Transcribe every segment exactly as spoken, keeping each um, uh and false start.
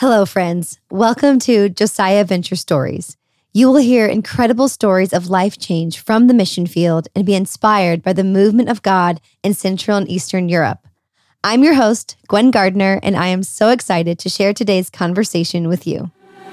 Hello, friends. Welcome to Josiah Venture Stories. You will hear incredible stories of life change from the mission field and be inspired by the movement of God in Central and Eastern Europe. I'm your host, Gwen Gardner, and I am so excited to share today's conversation with you.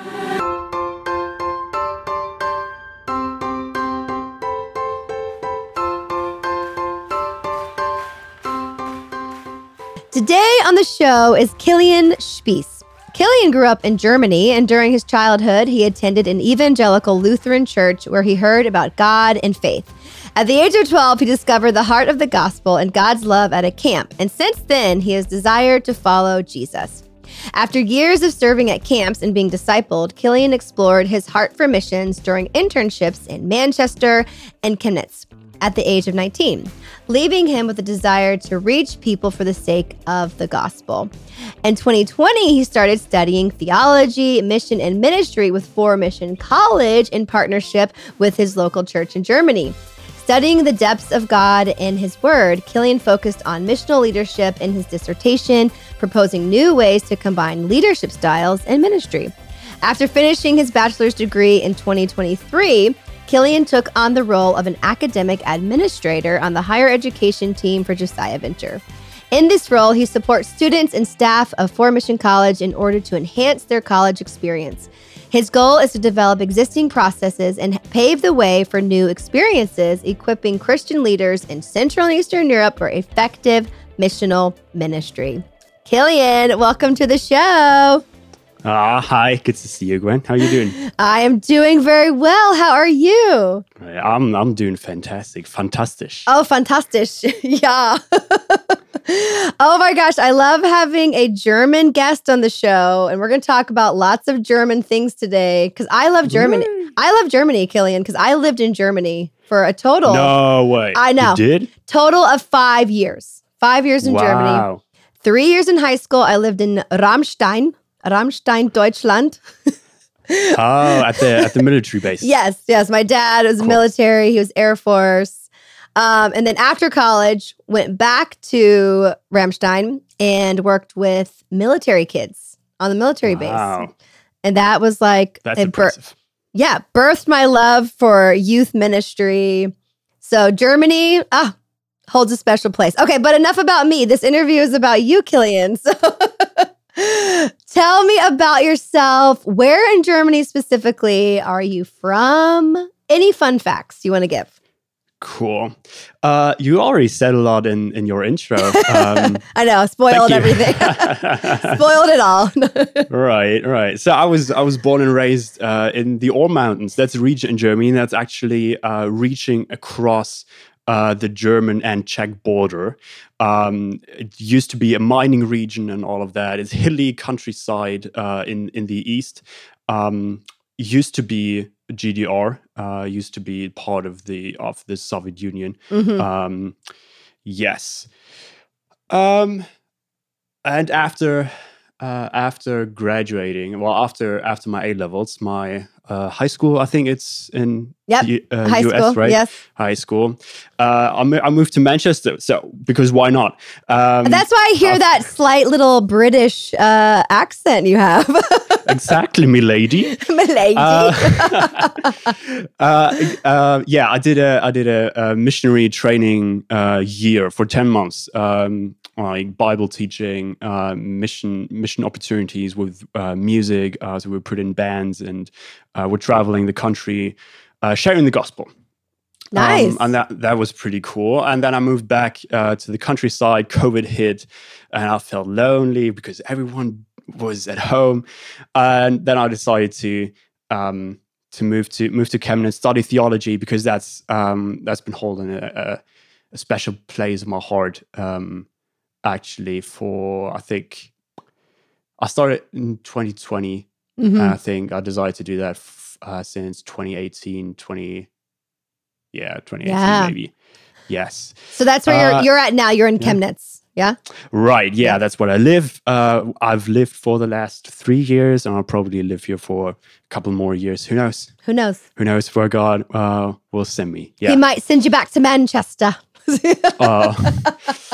Today on the show is Kilian Spiess. Kilian grew up in Germany, and during his childhood, he attended an evangelical Lutheran church where he heard about God and faith. At the age of twelve, he discovered the heart of the gospel and God's love at a camp, and since then, he has desired to follow Jesus. After years of serving at camps and being discipled, Kilian explored his heart for missions during internships in Manchester and Chemnitz at the age of nineteen, leaving him with a desire to reach people for the sake of the gospel. In twenty twenty, he started studying theology, mission, and ministry with Four Mission College in partnership with his local church in Germany. Studying the depths of God and his word, Kilian focused on missional leadership in his dissertation, proposing new ways to combine leadership styles and ministry. After finishing his bachelor's degree in twenty twenty-three, Kilian took on the role of an academic administrator on the higher education team for Josiah Venture. In this role, he supports students and staff of Four Mission College in order to enhance their college experience. His goal is to develop existing processes and pave the way for new experiences, equipping Christian leaders in Central and Eastern Europe for effective missional ministry. Kilian, welcome to the show. Ah, hi. Good to see you, Gwen. How are you doing? I am doing very well. How are you? I'm I'm doing fantastic. Fantastisch. Oh, fantastisch. Yeah. Oh my gosh. I love having a German guest on the show. And we're going to talk about lots of German things today because I love Germany. Really? I love Germany, Kilian, because I lived in Germany for a total. No way. I know. You did? Total of five years. Five years in wow. Germany. Three years in high school. I lived in Ramstein. Ramstein, Deutschland. Oh, at the at the military base. Yes, yes. My dad was Cool. military. He was Air Force. Um, and then after college, went back to Ramstein and worked with military kids on the military Wow. base. And that was like, That's it bir- impressive. yeah, birthed my love for youth ministry. So Germany, ah, holds a special place. Okay, but enough about me. This interview is about you, Kilian. So tell me about yourself. Where in Germany specifically are you from? Any fun facts you want to give? Cool. Uh, you already said a lot in, in your intro. Um, I know, spoiled thank you. everything. Spoiled it all. Right, right. So I was I was born and raised uh, in the Ore Mountains. That's a region in Germany that's actually uh, reaching across uh, the German and Czech border. Um, it used to be a mining region and all of that. It's hilly countryside uh, in in the east. Um, used to be G D R. Uh, used to be part of the of the Soviet Union. Mhm. Um, yes. Um, and after uh, after graduating, well, after after my A levels, my uh, high school, I think it's in Yep. U- uh, High U S, school, right? yes. High school. Uh, I, mo- I moved to Manchester, so because why not? Um, That's why I hear uh, that slight little British uh, accent you have. exactly, milady. Milady. Uh, uh, uh, yeah, I did a I did a, a missionary training uh, year for ten months, um, like Bible teaching, uh, mission mission opportunities with uh, music. Uh, so we put in bands and uh, we're traveling the country, uh, sharing the gospel. Nice. Um, and that that was pretty cool. And then I moved back uh, to the countryside. COVID hit, and I felt lonely because everyone was at home. And then I decided to um, to move to move to Chemnitz, study theology because that's um, that's been holding a, a, a special place in my heart. Um, actually, for I think I started in twenty twenty. Mhm. And I think I decided to do that f- uh, since twenty eighteen, twenty Yeah, twenty eighteen Yeah. maybe. Yes. So that's where Uh, you're you're at now. You're in yeah. Chemnitz. Yeah. Right. Yeah, Yeah. that's where I live. Uh, I've lived for the last three years, and I'll probably live here for a couple more years. Who knows? Who knows? Who knows where God uh, will send me? Yeah. He might send you back to Manchester. uh,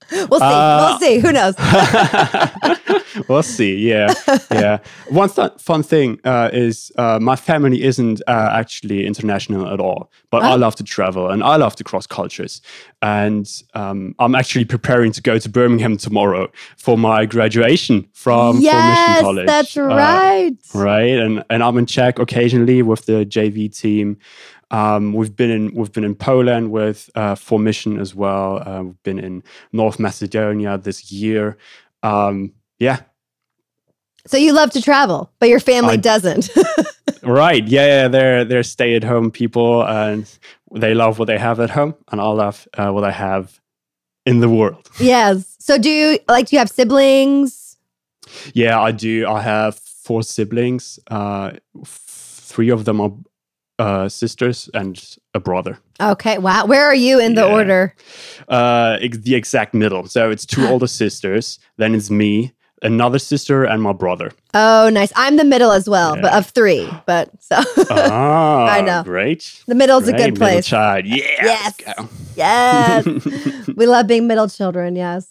We'll see. Uh, we'll see. Who knows? We'll see. Yeah, yeah. One th- fun thing uh, is uh, my family isn't uh, actually international at all, but Oh. I love to travel and I love to cross cultures. And um, I'm actually preparing to go to Birmingham tomorrow for my graduation from yes, Formation College. that's Uh, right. right, and and I'm in Czech occasionally with the J V team. Um, we've been in we've been in Poland with uh, Formation as well. Uh, we've been in North Macedonia this year. Um, yeah, So you love to travel, but your family I- doesn't. right. Yeah, yeah, they're they're stay at home people, and they love what they have at home, and I love uh, what I have in the world. Yes. So do you like? Do you have siblings? Yeah, I do. I have four siblings. Uh, f- three of them are uh, sisters and a brother. Okay. Wow. Where are you in the Yeah. order? Uh, ex- the exact middle. So it's two older sisters. Then it's me, another sister, and my brother. Oh, nice. I'm the middle as well, Yeah. but of three. But so Ah, I know. Great. the middle's a Great, good middle place. child. Yeah. Yes. Let's go. Yes. We love being middle children. Yes.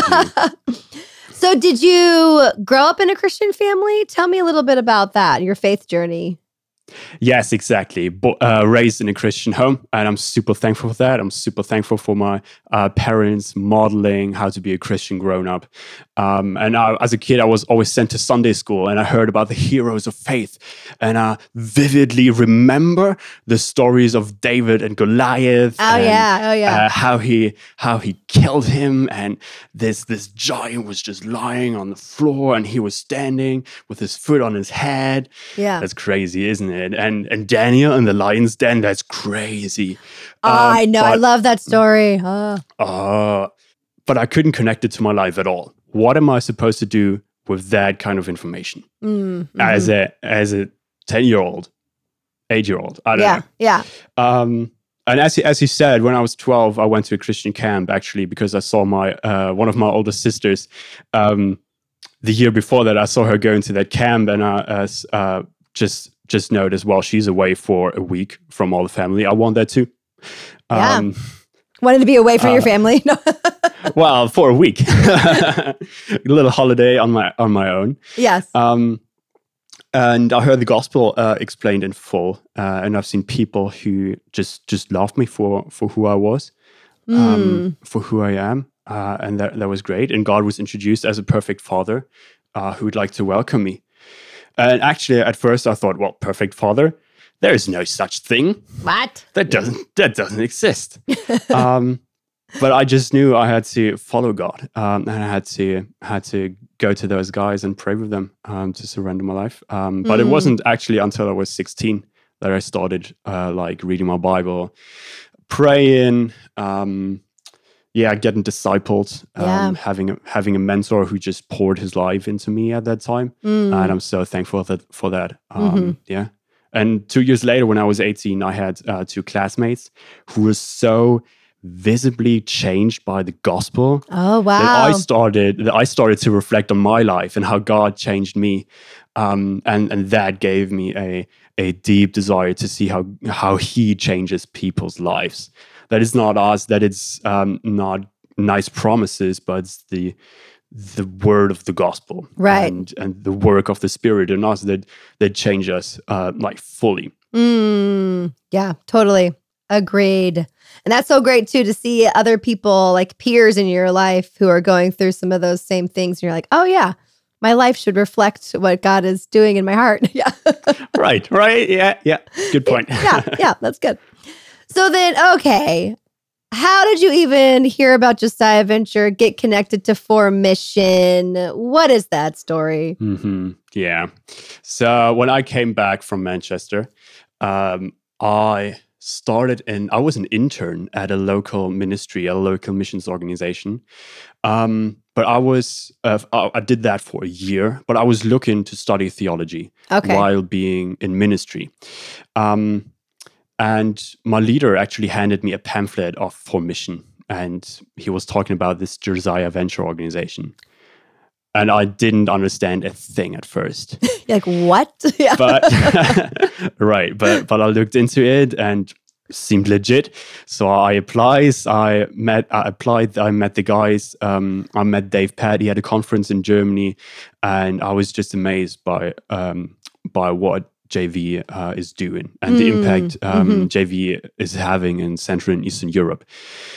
So did you grow up in a Christian family? Tell me a little bit about that, your faith journey. Yes, exactly. Bo- uh, raised in a Christian home, and I'm super thankful for that. I'm super thankful for my uh, parents modeling how to be a Christian grown up. Um, and I, as a kid, I was always sent to Sunday school, and I heard about the heroes of faith, and I vividly remember the stories of David and Goliath. Oh and, yeah. Oh yeah. Uh, how he how he killed him, and this this giant was just lying on the floor, and he was standing with his foot on his head. yeah. That's crazy, isn't it? And and Daniel in the lion's den, that's crazy. Oh, I Um, know. I but- love that story. Oh. Uh, but I couldn't connect it to my life at all. What am I supposed to do with that kind of information Mm, as mhm. a as a ten year old, eight year old? I don't yeah. know. Yeah. Um, and as you, as you said, when I was twelve, I went to a Christian camp actually because I saw my uh, one of my older sisters. Um, the year before that, I saw her going to that camp, and I uh, s- uh, just just noticed, well, she's away for a week from all the family. I want that too. Yeah. Um, Wanted to be away from your uh, family. No. well, for a week, a little holiday on my on my own. Yes. Um, and I heard the gospel uh, explained in full, uh, and I've seen people who just just loved me for for who I was, Mm. um, for who I am, uh, and that that was great. And God was introduced as a perfect father uh, who would like to welcome me. And actually, at first, I thought, well, perfect father, there is no such thing. What? That doesn't that doesn't exist. um, but I just knew I had to follow God, um, and I had to had to go to those guys and pray with them um, to surrender my life. Um, but it Mm. wasn't actually until I was sixteen that I started uh, like reading my Bible, praying. Um, yeah, getting discipled, um, Yeah. having a, having a mentor who just poured his life into me at that time, Mm. and I'm so thankful that, for that. Um, Mhm. Yeah. And two years later, when I was eighteen, I had uh, two classmates who were so visibly changed by the gospel Oh wow. that I started that I started to reflect on my life and how God changed me, um, and and that gave me a a deep desire to see how how He changes people's lives. That is not us. That it's um, not nice promises, but it's the the word of the gospel, Right. And and the work of the Spirit in us that that change us uh, like fully. Mm, yeah, totally. Agreed. And that's so great too to see other people like peers in your life who are going through some of those same things. And you're like, oh yeah, my life should reflect what God is doing in my heart. Yeah. Right, right, yeah, yeah. Good point. yeah, yeah, that's good. So then, okay. How did you even hear about Josiah Venture, get connected to Formmission? What is that story? hmm Yeah. So when I came back from Manchester, um, I started in, I was an intern at a local ministry, a local missions organization. Um, but I was, uh, I I did that for a year, but I was looking to study theology Okay. while being in ministry. Um, and my leader actually handed me a pamphlet of Formmission, and he was talking about this Josiah Venture organization. And I didn't understand a thing at first. You're like, what? Yeah. But right, but but I looked into it, and seemed legit. So I applied. I met. I applied. I met the guys. Um, I met Dave Pett. He had a conference in Germany, and I was just amazed by um, by what J V uh, is doing and mm, the impact um, mm-hmm. J V is having in Central and Eastern Europe.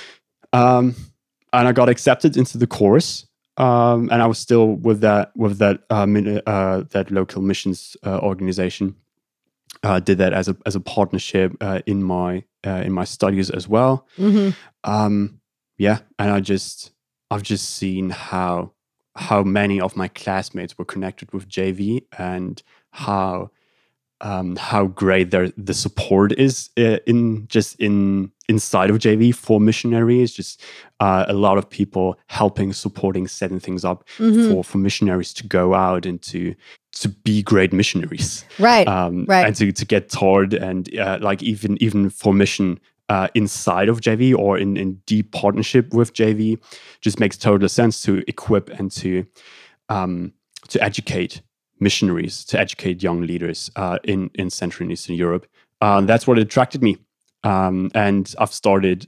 Um, and I got accepted into the course. Um, and I was still with that with that uh, min- uh, that local missions uh, organization. Uh, did that as a as a partnership uh, in my uh, in my studies as well. Mm-hmm. Um, yeah, and I just I've just seen how how many of my classmates were connected with J V and how um, how great their the support is uh, in just in inside of J V for missionaries. Just uh, a lot of people helping, supporting, setting things up mm-hmm. for for missionaries to go out and to. to be great missionaries, right? Um, right, and to, to get taught, and uh, like even even for mission uh, inside of J V or in, in deep partnership with J V, just makes total sense to equip and to um, to educate missionaries, to educate young leaders uh, in in Central and Eastern Europe. Uh, that's what attracted me, um, and I've started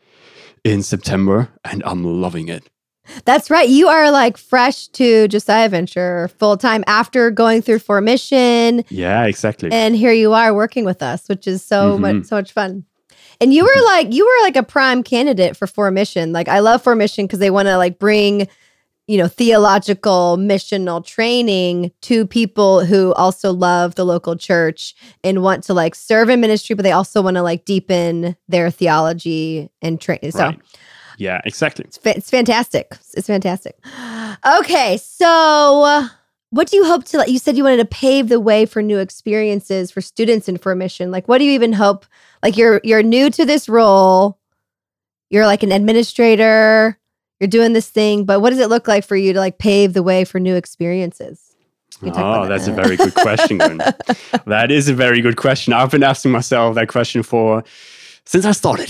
in September, and I'm loving it. That's right. You are like fresh to Josiah Venture full time after going through formation. Yeah, exactly. And here you are working with us, which is so mm-hmm. much so much fun. And you were like you were like a prime candidate for formation. Like I love formation because they want to like bring, you know, theological missional training to people who also love the local church and want to like serve in ministry, but they also want to like deepen their theology and training. So. Right. Yeah, exactly. It's, fa- it's fantastic. It's fantastic. Okay, so what do you hope to, like, you said you wanted to pave the way for new experiences for students in formation. Like, what do you even hope? Like, you're you're new to this role. You're like an administrator. You're doing this thing, but what does it look like for you to like pave the way for new experiences? Oh, that's a very good question. That is a very good question. I've been asking myself that question for since I started.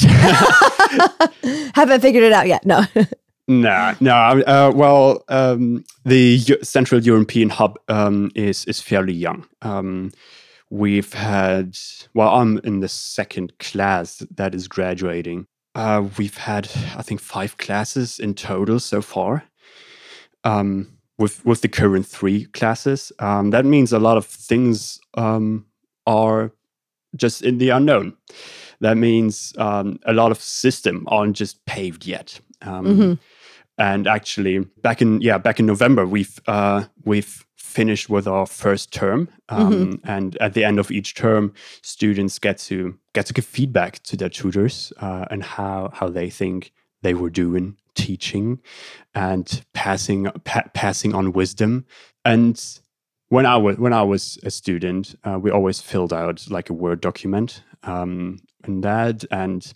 Haven't figured it out yet. No. no, no. Uh, well, um, the U- Central European Hub um, is is fairly young. Um, we've had, well, I'm in the second class that is graduating. Uh, we've had, I think, five classes in total so far. Um, with with the current three classes, um, that means a lot of things um, are just in the unknown. That means um, a lot of systems aren't just paved yet. Um, mm-hmm. And actually, back in yeah, back in November, we've uh, we've finished with our first term. Um, mm-hmm. And at the end of each term, students get to get to give feedback to their tutors uh, and how how they think they were doing teaching and passing pa- passing on wisdom. And when I was when I was a student, uh, we always filled out like a Word document. Um, and that, and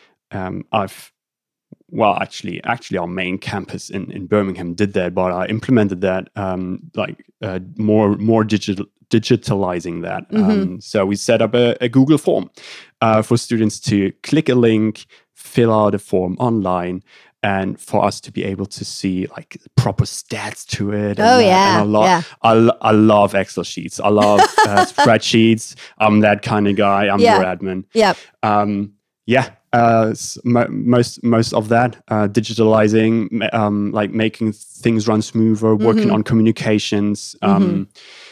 um, I've, well, actually, actually, our main campus in, in Birmingham did that, but I implemented that, um, like uh, more more digital digitalizing that. Mm-hmm. Um, so we set up a, a Google form uh, for students to click a link, fill out a form online, and for us to be able to see like proper stats to it. Oh, and, yeah. And I, lo- yeah. I, I love Excel sheets. I love uh, spreadsheets. I'm that kind of guy. I'm yeah. your admin. Yep. Um, yeah. Uh, mo- most most of that uh, digitalizing, um, like making things run smoother, working mm-hmm. on communications. Um, mm-hmm.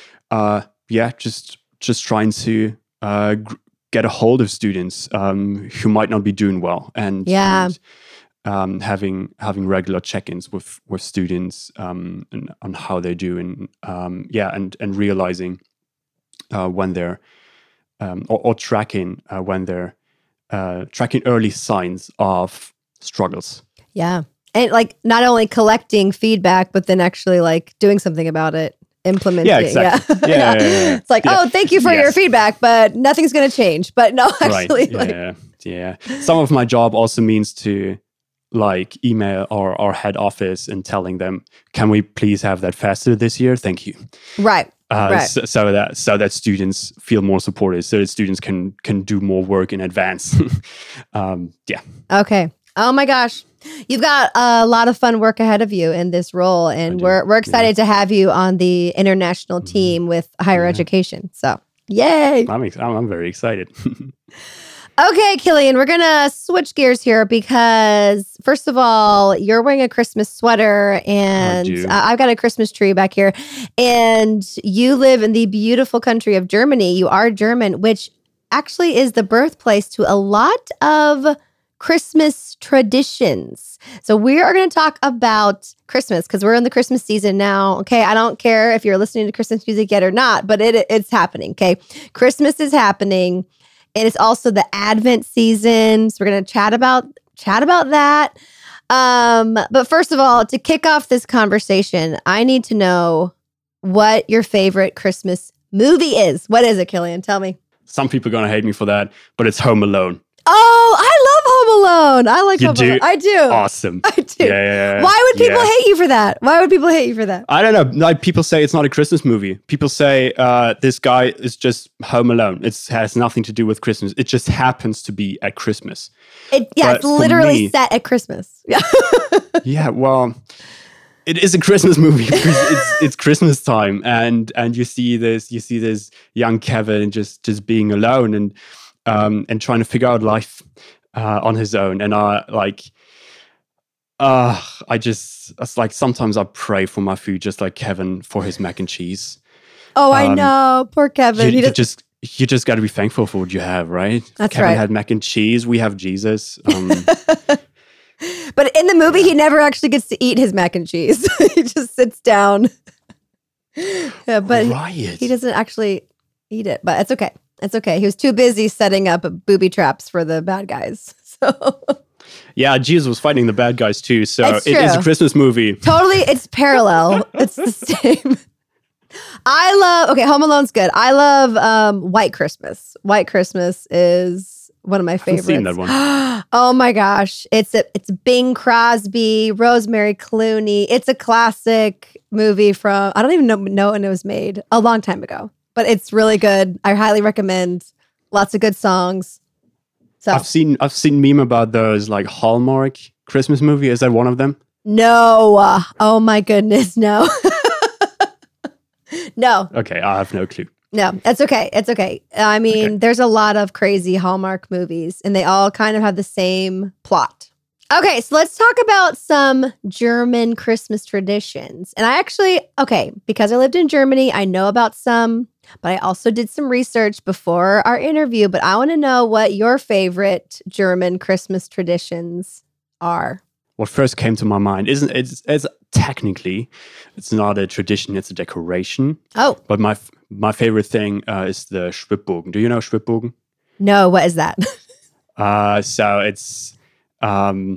uh, yeah, just just trying to uh, g- get a hold of students um, who might not be doing well, and yeah. And, Um, having having regular check-ins with with students um, and on how they're doing, um, yeah, and and realizing uh, when they're um, or, or tracking uh, when they're uh, tracking early signs of struggles. Yeah, and like not only collecting feedback, but then actually like doing something about it, implementing. Yeah, exactly. Yeah, yeah. yeah, yeah, yeah. It's like, yeah. oh, thank you for yes. your feedback, but nothing's going to change. But no, actually, right. yeah, like, yeah, yeah. Some of my job also means to. Like email our, our head office and telling them, can we please have that faster this year? Thank you. Right. Uh, right. So, so that so that students feel more supported, so that students can can do more work in advance. um, yeah. Okay. Oh my gosh, you've got a lot of fun work ahead of you in this role, and we're we're excited yeah. to have you on the international team with higher yeah. education. So, yay! I'm ex- I'm very excited. Okay, Killian, we're going to switch gears here because, first of all, you're wearing a Christmas sweater and do. uh, I've got a Christmas tree back here. And you live in the beautiful country of Germany. You are German, which actually is the birthplace to a lot of Christmas traditions. So we are going to talk about Christmas because we're in the Christmas season now. Okay, I don't care if you're listening to Christmas music yet or not, but it it's happening. Okay, Christmas is happening. And it's also the Advent season. So we're going to chat about chat about that. Um, but first of all, to kick off this conversation, I need to know what your favorite Christmas movie is. What is it, Killian? Tell me. Some people are going to hate me for that, but it's Home Alone. Oh, I love Home Alone. I like You Home do? Alone. I do. Awesome. I do. Yeah, yeah, yeah. Why would people Yeah. hate you for that? Why would people hate you for that? I don't know. Like people say it's not a Christmas movie. People say uh, this guy is just Home Alone. It has nothing to do with Christmas. It just happens to be at Christmas. It, yeah, But it's for literally me- set at Christmas. Yeah. Yeah, well, it is a Christmas movie because it's it's Christmas time, and and you see this you see this young Kevin just just being alone and um and trying to figure out life uh, on his own, and I like. Uh, I just, it's like sometimes I pray for my food, just like Kevin for his mac and cheese. Oh, I Um, know. Poor Kevin. You, He you does- just, you just got to be thankful for what you have, right? That's Kevin right. had mac and cheese. We have Jesus. Um, But in the movie, he never actually gets to eat his mac and cheese. He just sits down. Yeah, but he- right. he doesn't actually eat it. But it's okay. It's okay. He was too busy setting up booby traps for the bad guys. So Yeah, Jesus was fighting the bad guys too. So That's it is a true. Christmas movie. totally, it's parallel. It's the same. I love. Okay, Home Alone's good. I love um, White Christmas. White Christmas is one of my haven't favorites. seen that one. Oh my gosh, it's a, it's Bing Crosby, Rosemary Clooney. It's a classic movie from I don't even know, know when it was made, a long time ago. But it's really good. I highly recommend. Lots of good songs. So I've seen I've seen meme about those like Hallmark Christmas movie. Is that one of them? no, uh, oh my goodness, no, no, Okay, I have no clue. no. It's okay. It's okay. I mean, Okay. there's a lot of crazy Hallmark movies, and they all kind of have the same plot. Okay, so let's talk about some German Christmas traditions. And I actually, okay, because I lived in Germany, I know about some, but I also did some research before our interview. But I want to know what your favorite German Christmas traditions are. What first came to my mind isn't it's, it's technically it's not a tradition, it's a decoration. Oh, But my f- my favorite thing uh, is the Schwibbogen. Do you know Schwibbogen? no, what is that? Uh, so it's um,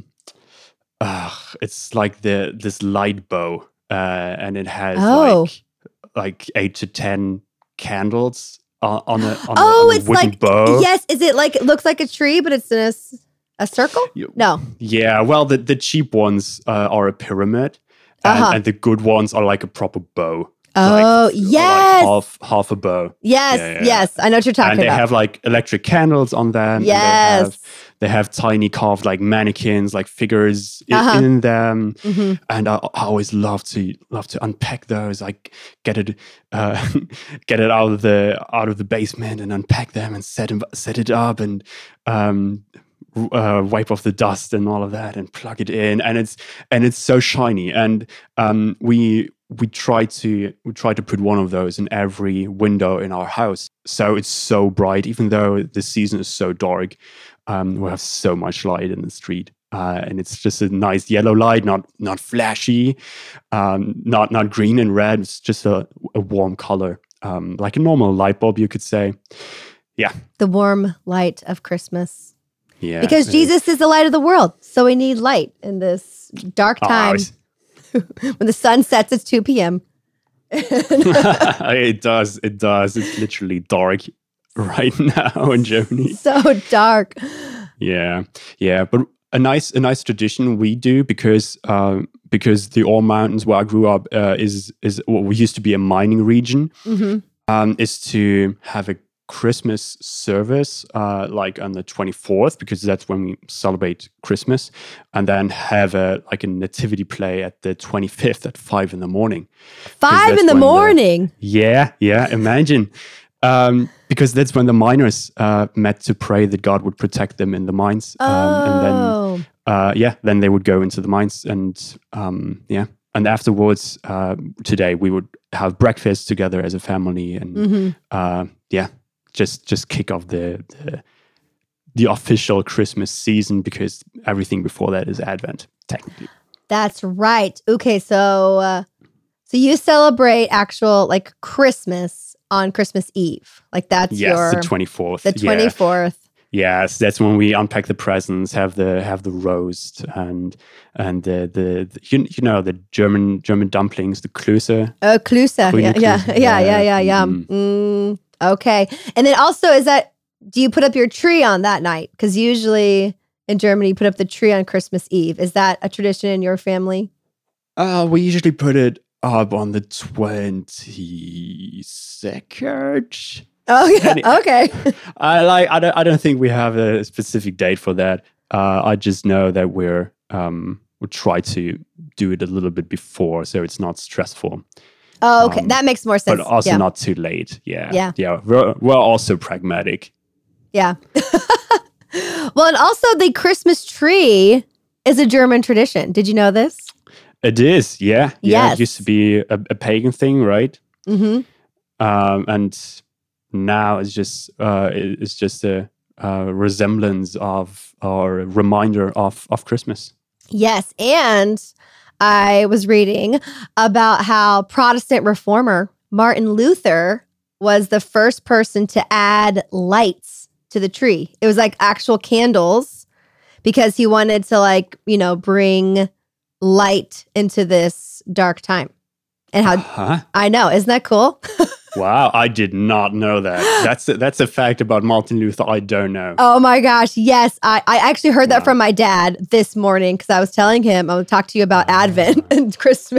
uh, it's like the this light bow, uh, and it has Oh. like like eight to ten candles on, on a on, oh, a, on a it's wooden like, bow. yes, is it like, it looks like a tree, but it's in a, s- a circle? You- No. Yeah, well, the, the cheap ones uh, are a pyramid, and, Uh-huh. and the good ones are like a proper bow. Oh, like, yes. like half half a bow. Yes, Yeah, yeah. yes. I know what you're talking And they about. have like electric candles on them. and Yes. they have, they have tiny carved like mannequins, like figures i- Uh-huh. in them. Mhm. And I, I always love to love to unpack those, like get it uh, get it out of the out of the basement and unpack them and set 'em- set it up and um, w- uh, wipe off the dust and all of that and plug it in. And it's and it's so shiny. And um, we we try to we try to put one of those in every window in our house, so it's so bright. Even though the season is so dark, um, we have so much light in the street. Uh, and it's just a nice yellow light, not not flashy, um, not not green and red. It's just a, a warm color, um, like a normal light bulb, you could say. Yeah, The warm light of Christmas. yeah. Because it Jesus is the light of the world. So we need light in this dark is. time. When the sun sets, it's two p.m. it does. It does. It's literally dark right now in Germany. So dark. Yeah, yeah. But a nice, a nice tradition we do because um, because the Ore Mountains where I grew up uh, is is what we used to be a mining region. hmm Um, is to have a Christmas service uh, like on the twenty-fourth, because that's when we celebrate Christmas, and then have a like a nativity play at the twenty-fifth at five in the morning. Five that's in the when the- morning. Yeah, yeah. Imagine. Um, because that's when the miners uh, met to pray that God would protect them in the mines. Um, Oh. And then, uh, yeah, then they would go into the mines, and um, yeah, and afterwards, uh, today we would have breakfast together as a family, and Mm-hmm. uh, yeah, just just kick off the, the the official Christmas season, because everything before that is Advent, technically. That's right. Okay, so uh, so you celebrate actual like Christmas on Christmas Eve, like that's Yes, your the twenty-fourth. the yeah. twenty-fourth. Yes, that's when we unpack the presents, have the have the roast, and and the the, the you, you know the German German dumplings, the Klöße. Oh, Klöße. Yeah, Grüne yeah, Klöße. yeah, yeah, yeah, yeah. Mhm. Mm, okay, and then also is that do you put up your tree on that night? Because usually in Germany, you put up the tree on Christmas Eve. Is that a tradition in your family? Uh, we usually put it up on the twenty-second. Oh yeah. Any- Okay. I like. I don't. I don't think we have a specific date for that. Uh, I just know that we're um, we try to do it a little bit before, so it's not stressful, Oh, okay. Um, That makes more sense. but also yeah. not too late. Yeah. Yeah. Yeah. We're we're also pragmatic. Yeah. Well, and also the Christmas tree is a German tradition. Did you know this? It is. Yeah. Yeah. Yes. It used to be a, a pagan thing, right? Mm-hmm. Um, and now it's just uh, it- it's just a, uh resemblance of or a reminder of of Christmas. Yes. And I was reading about how Protestant reformer Martin Luther was the first person to add lights to the tree. It was like actual candles because he wanted to like, you know, bring light into this dark time. And how Huh? I know, isn't that cool? Wow, I did not know that. That's a, that's a fact about Martin Luther I don't know. Oh my gosh. Yes. I, I actually heard that Wow. from my dad this morning because I was telling him, I would talk to you about Advent and Christmas.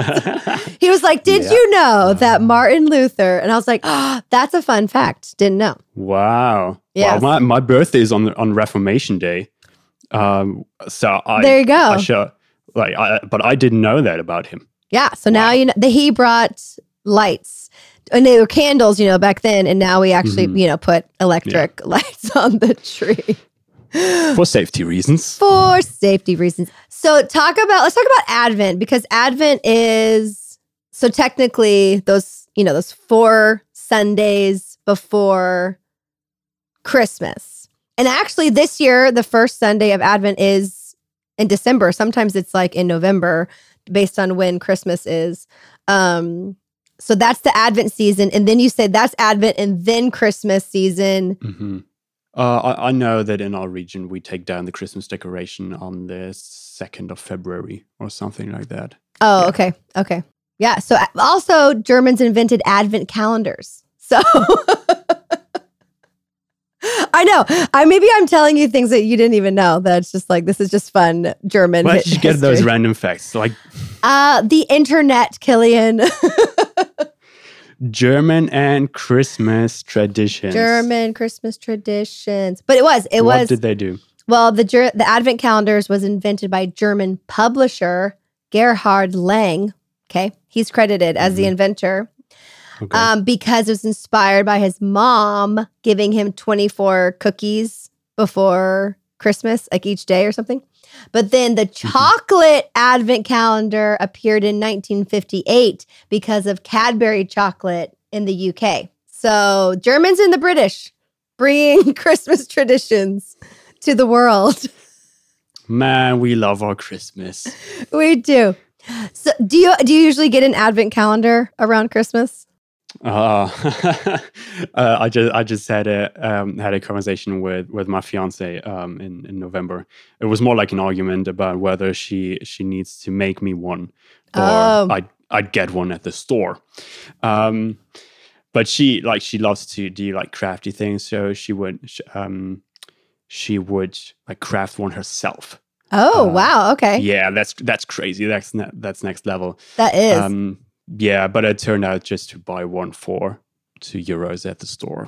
He was like, did Yeah. you know that Martin Luther? And I was like, oh, that's a fun fact. Didn't know. Wow. Yes. Wow. My, my birthday is on on Reformation Day. Um. So I There you go. I sure like I but I didn't know that about him. Yeah. So now Wow. you know that he brought lights and they were candles, you know, back then. And now we actually, Mhm. you know, put electric lights on the tree. For safety reasons. For safety reasons. So talk about let's talk about Advent because Advent is so technically those, you know, those four Sundays before Christmas. And actually this year, the first Sunday of Advent is in December. Sometimes it's like in November based on when Christmas is. Um, so that's the Advent season. And then you say that's Advent and then Christmas season. hmm Uh, I, I know that in our region we take down the Christmas decoration on the second of February or something like that. Oh, Yeah. okay. Okay. Yeah. So uh, also Germans invented Advent calendars. So I know. I maybe I'm telling you things that you didn't even know. That's just like this is just fun German. Where hi- did you get those history. random facts? Like Uh, the internet, Killian. German and Christmas traditions. German Christmas traditions. But it was, it what was did they do? well, the Ger- the Advent calendars was invented by German publisher Gerhard Lang. Okay. He's credited as the Mhm. inventor. Okay. Um, because it was inspired by his mom giving him twenty-four cookies before Christmas, like each day or something. But then the chocolate advent calendar appeared in nineteen fifty-eight because of Cadbury chocolate in the U K. So Germans and the British bringing Christmas traditions to the world. Man, we love our Christmas. We do. So do you do you usually get an advent calendar around Christmas? Uh, uh, I just I just had a um, had a conversation with with my fiance um, in in November. It was more like an argument about whether she she needs to make me one or Oh. I I'd get one at the store. Um, but she like she loves to do like crafty things, so she would sh- um she would like craft one herself. Oh, Uh, wow. Okay. Yeah, that's that's crazy. That's ne- that's next level. That is. Um, yeah, but it turned out just to buy one for two euros at the store.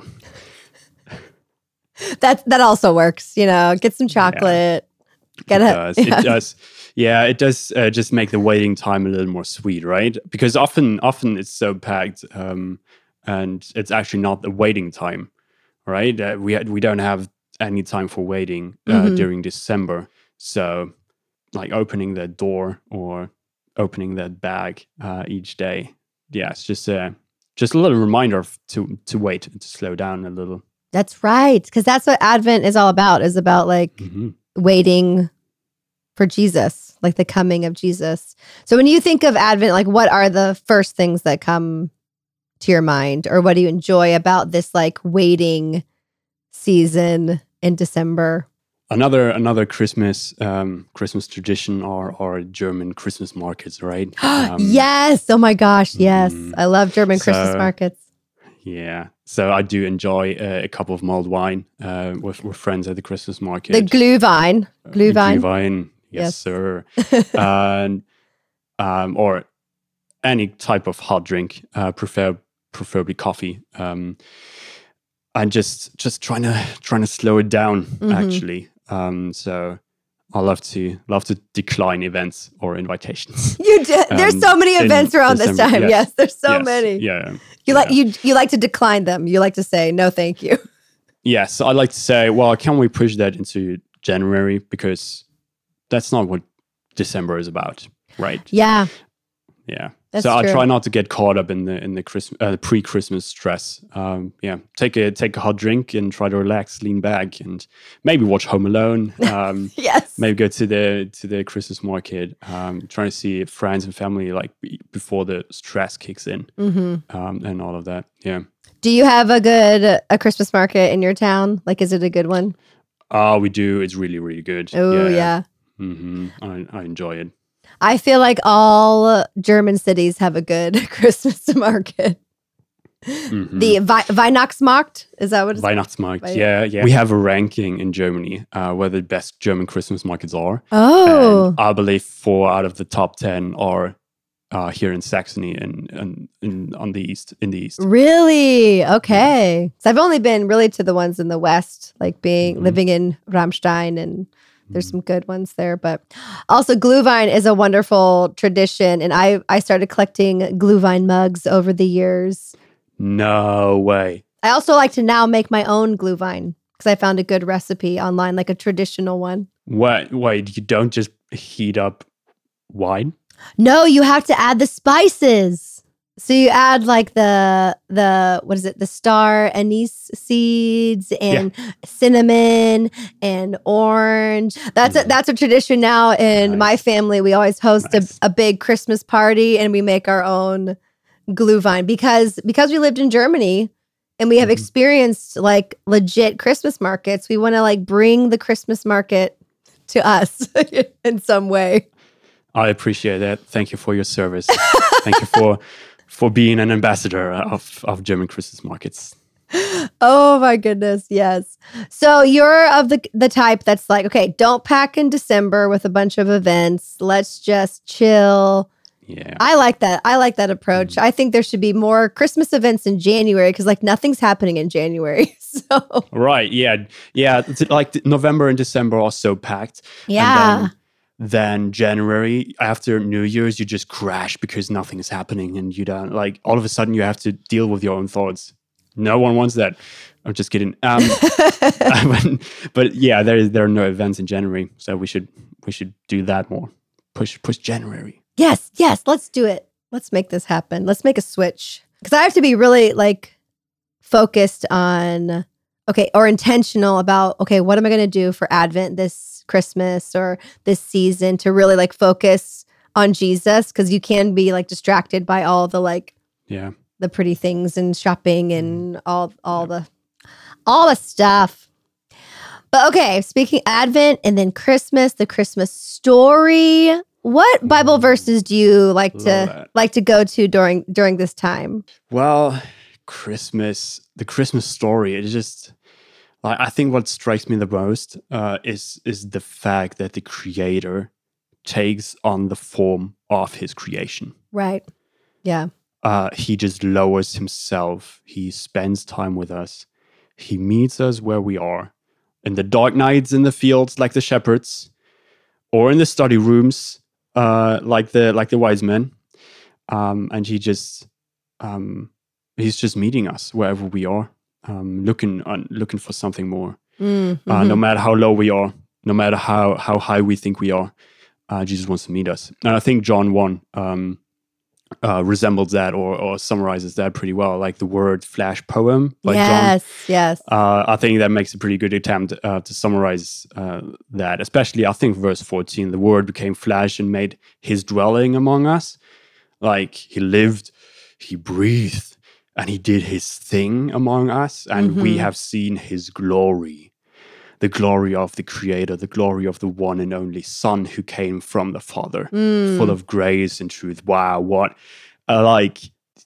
That that also works, you know. Get some chocolate. Get It a does. yeah. It does. Yeah, it does uh, just make the waiting time a little more sweet, right? Because often, often it's so packed, um, and it's actually not the waiting time, right? Uh, we we don't have any time for waiting uh, Mhm. during December. So, like opening that door or opening that bag uh, each day, yeah, it's just a just a little reminder of, to to wait and to slow down a little. That's right. Because that's what Advent is all about, is about like hmm waiting for Jesus, like the coming of Jesus. So when you think of Advent, like what are the first things that come to your mind, or what do you enjoy about this like waiting season in December? Another another Christmas um, Christmas tradition are are German Christmas markets, right? Um, Yes. Oh my gosh. Yes. mhm. I love German Christmas So- markets. Yeah, so I do enjoy uh, a cup of mulled wine uh, with with friends at the Christmas market. The Glühwein. Glühwein. Glühwein, yes, Yes. sir. and um, or any type of hot drink, uh, prefer preferably coffee. Um, and just just trying to trying to slow it down Mhm. actually. Um, so I love to love to decline events or invitations. You did. There's Um, so many in events around this December, time. Yes, yes. there's so Yes, many. Yeah. You like yeah. you you like to decline them. You like to say no, thank you. Yes, I like to say, well, can we push that into January, because that's not what December is about, right? Yeah, Yeah. That's so I true. try not to get caught up in the in the Christmas uh, pre-Christmas stress. Um, yeah, take a take a hot drink and try to relax, lean back, and maybe watch Home Alone. Um, yes. maybe go to the to the Christmas market. Um, trying to see friends and family like be- before the stress kicks in, hmm um, and all of that. Yeah. Do you have a good a Christmas market in your town? Like, is it a good one? Oh, we do. It's really really good. Oh yeah. hmm I, I enjoy it. I feel like all German cities have a good Christmas market. Mhm. The Vi- Weihnachtsmarkt, is that what it's Weihnachtsmarkt. Weihnacht- Yeah, yeah. We have a ranking in Germany uh, where the best German Christmas markets are. Oh, And I believe four out of the top ten are uh, here in Saxony and, and, and on the east, in the east. really? Okay. So I've only been really to the ones in the West, like being Mhm. living in Ramstein, and there's some good ones there. But also Glühwein is a wonderful tradition. And I, I started collecting Glühwein mugs over the years. No way. I also like to now make my own Glühwein because I found a good recipe online, like a traditional one. Wait, wait, you don't just heat up wine? No, you have to add the spices. So you add like the the what is it? The star anise seeds and cinnamon and orange. That's a, Mhm. that's a tradition now in my Nice. family. We always host Nice. a, a big Christmas party and we make our own Glühwein because because we lived in Germany and we have Mhm. experienced like legit Christmas markets. We want to like bring the Christmas market to us in some way. I appreciate that. Thank you for your service. Thank you for for being an ambassador of, of German Christmas markets. Oh my goodness, yes. So you're of the the type that's like, okay, don't pack in December with a bunch of events. Let's just chill. Yeah. I like that. I like that approach. Mm. I think there should be more Christmas events in January because like nothing's happening in January. So Right. Yeah. Yeah. It's like th- November and December are so packed. yeah. And then, then January after New Year's, you just crash because nothing is happening, and you don't like all of a sudden you have to deal with your own thoughts. No one wants that. I'm just kidding. Um, but, but yeah, there there are no events in January, so we should we should do that more. Push push January. Yes, yes, let's do it. Let's make this happen. Let's make a switch. Because I have to be really like focused on, okay, or intentional about, okay, what am I going to do for Advent this Christmas or this season to really like focus on Jesus? Because you can be like distracted by all the like Yeah. the pretty things and shopping and all all the all the stuff. But okay, speaking Advent and then Christmas, the Christmas story. What Bible verses do you like Love to that. like to go to during during this time? Well, Christmas, the Christmas story, it is just like I think what strikes me the most uh, is is the fact that the Creator takes on the form of His creation. Right. Yeah. Uh, he just lowers himself. He spends time with us. He meets us where we are, in the dark nights in the fields, like the shepherds, or in the study rooms, uh, like the like the wise men. Um, and he just um, he's just meeting us wherever we are, um, looking on, looking for something more. Mm-hmm. Uh, no matter how low we are, no matter how how high we think we are, uh, Jesus wants to meet us. And I think John one um, uh, resembles that or, or summarizes that pretty well, like the word flash poem by yes, John. Yes, uh, I think that makes a pretty good attempt uh, to summarize uh, that, especially I think verse fourteen, the word became flesh and made his dwelling among us. Like he lived, he breathed, and he did his thing among us, and mm-hmm. we have seen his glory, the glory of the Creator, the glory of the one and only Son who came from the Father, mm. full of grace and truth. Wow, what uh, like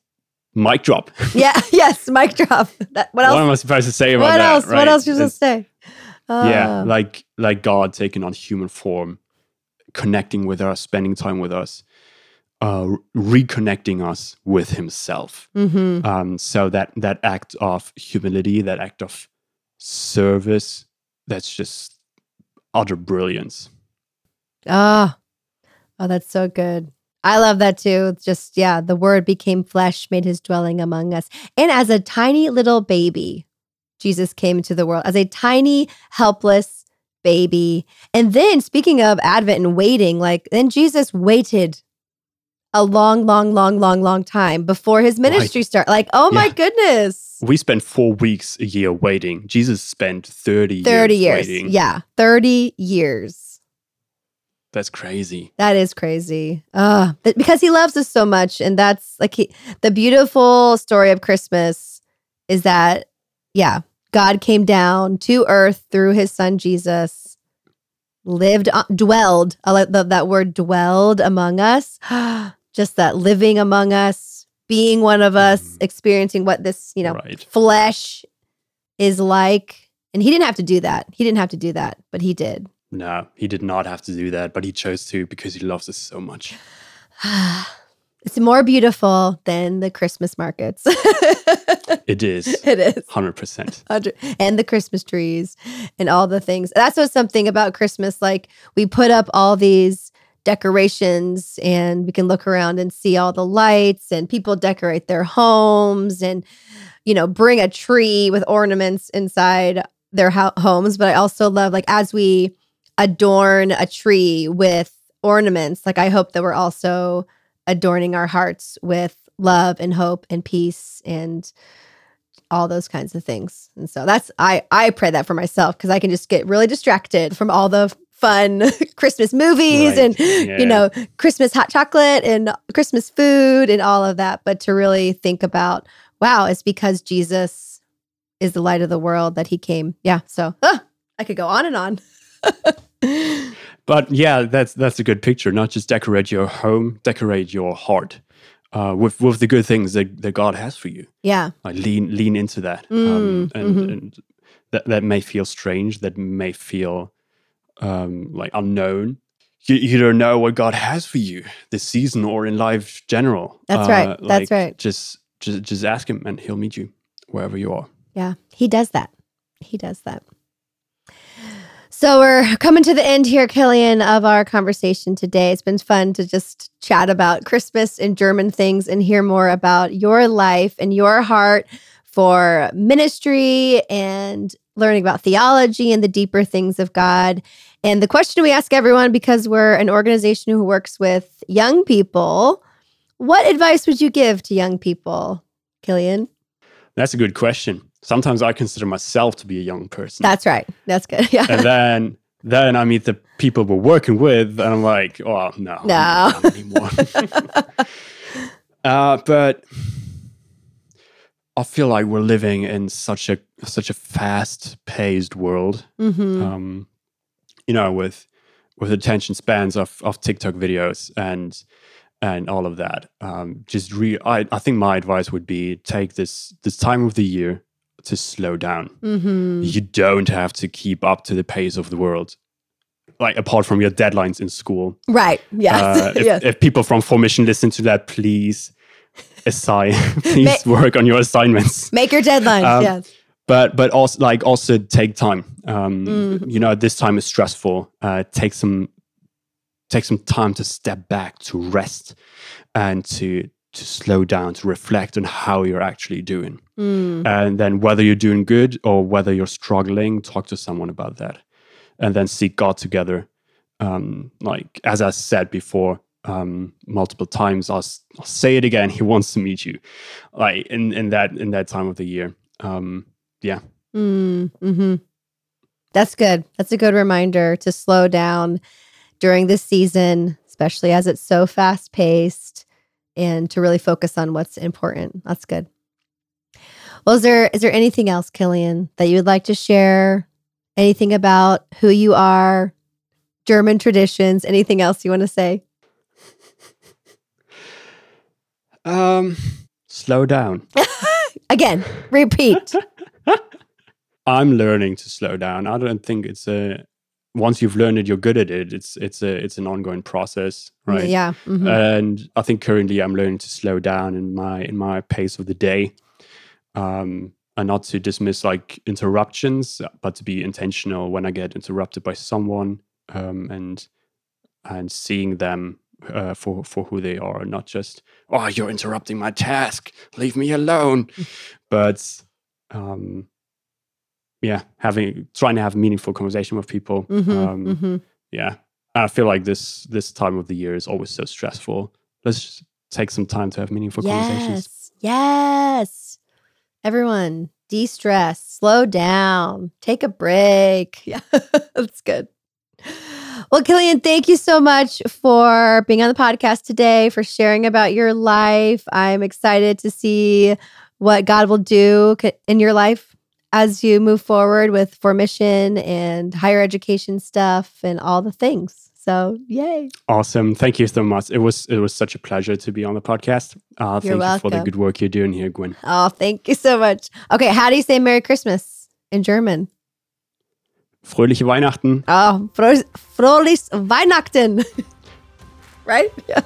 mic drop. Yeah, yes, mic drop. That, what else? What am I supposed to say about what that? Else? Right? What else? What else you supposed to say? Uh, yeah, like like God taking on human form, connecting with us, spending time with us. Uh, reconnecting us with himself. Mm-hmm. Um, so that that act of humility, that act of service, that's just utter brilliance. Ah, oh. oh, that's so good. I love that too. It's just, yeah, the word became flesh, made his dwelling among us. And as a tiny little baby, Jesus came into the world as a tiny, helpless baby. And then speaking of Advent and waiting, like then Jesus waited a long, long, long, long, long time before his ministry right. started. Like, oh my yeah. goodness. We spent four weeks a year waiting. Jesus spent thirty, thirty years, years waiting. Yeah, thirty years. That's crazy. That is crazy. Uh, because he loves us so much. And that's like he, the beautiful story of Christmas is that, yeah, God came down to earth through his son, Jesus, lived, uh, dwelled. I like the, that word dwelled among us. Just that living among us, being one of us, mm. experiencing what this, you know, right. flesh is like. And he didn't have to do that. He didn't have to do that, but he did. No, he did not have to do that, but he chose to because he loves us so much. It's more beautiful than the Christmas markets. It is. It is. one hundred percent. And the Christmas trees and all the things. That's what's something about Christmas. Like we put up all these decorations and we can look around and see all the lights and people decorate their homes and, you know, bring a tree with ornaments inside their ho- homes. But I also love like as we adorn a tree with ornaments, like I hope that we're also adorning our hearts with love and hope and peace and all those kinds of things. And so that's, I, I pray that for myself because I can just get really distracted from all the fun Christmas movies right. and, yeah. you know, Christmas hot chocolate and Christmas food and all of that. But to really think about, wow, it's because Jesus is the light of the world that he came. Yeah. So uh, I could go on and on. But yeah, that's that's a good picture. Not just decorate your home, decorate your heart uh, with with the good things that, that God has for you. Yeah, like lean lean into that, mm, um, and, mm-hmm. and that that may feel strange, that may feel um, like unknown. You, you don't know what God has for you this season or in life general. That's uh, right. Like that's right. Just just just ask Him, and He'll meet you wherever you are. Yeah, He does that. He does that. So we're coming to the end here, Killian, of our conversation today. It's been fun to just chat about Christmas and German things and hear more about your life and your heart for ministry and learning about theology and the deeper things of God. And the question we ask everyone, because we're an organization who works with young people, what advice would you give to young people, Killian? That's a good question. Sometimes I consider myself to be a young person. That's right. That's good. Yeah. And then then I meet the people we're working with, and I'm like, oh, no. No. Not anymore. uh, but I feel like we're living in such a such a fast-paced world. Mm-hmm. Um, you know, with with attention spans of, of TikTok videos and and all of that. Um, just re- I, I think my advice would be take this this time of the year to slow down. Mm-hmm. You don't have to keep up to the pace of the world, like apart from your deadlines in school. Right. Yes. Uh, if, yes. if people from Formation listen to that, please assign, please Ma- work on your assignments. Make your deadlines. Um, yes. But but also like also take time. Um, mm-hmm. You know, this time is stressful. Uh, take some take some time to step back, to rest, and to to slow down, to reflect on how you're actually doing. Mm. And then whether you're doing good or whether you're struggling, talk to someone about that. And then seek God together. Um, like, as I said before, um, multiple times, I'll, I'll say it again, he wants to meet you. Like in, in that in that time of the year. Um, yeah. Mm, mm-hmm. That's good. That's a good reminder to slow down during this season, especially as it's so fast paced, and to really focus on what's important. That's good. Well, is there is there anything else, Killian, that you would like to share? Anything about who you are, German traditions, anything else you want to say? Um, slow down. Again, repeat. I'm learning to slow down. I don't think it's a once you've learned it, you're good at it. It's it's a it's an ongoing process, right? Yeah. Mm-hmm. And I think currently I'm learning to slow down in my in my pace of the day, um, and not to dismiss like interruptions, but to be intentional when I get interrupted by someone, um, and and seeing them uh, for for who they are, not just, oh, you're interrupting my task, leave me alone, but um, yeah, having trying to have meaningful conversation with people. Mm-hmm, um, mm-hmm. Yeah, I feel like this this time of the year is always so stressful. Let's just take some time to have meaningful Yes. conversations. Yes. Everyone, de-stress, slow down, take a break. Yeah, that's good. Well, Killian, thank you so much for being on the podcast today, for sharing about your life. I'm excited to see what God will do in your life as you move forward with For Mission and higher education stuff and all the things. So, yay. Awesome. Thank you so much. It was it was such a pleasure to be on the podcast. Uh, You're thank welcome. you for the good work you're doing here, Gwen. Oh, thank you so much. Okay, how do you say Merry Christmas in German? Fröhliche Weihnachten. Oh, froh- frohliches Weihnachten. Right? Yeah.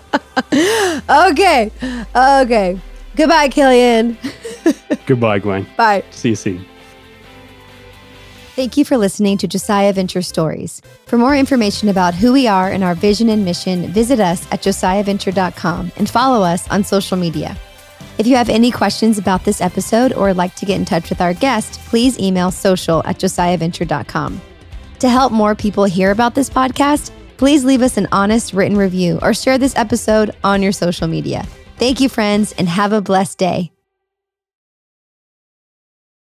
Okay. Okay. Goodbye, Killian. Goodbye, Gwen. Bye. See you soon. Thank you for listening to Josiah Venture Stories. For more information about who we are and our vision and mission, visit us at josiah venture dot com and follow us on social media. If you have any questions about this episode or would like to get in touch with our guest, please email social at josiah venture dot com. To help more people hear about this podcast, please leave us an honest written review or share this episode on your social media. Thank you, friends, and have a blessed day.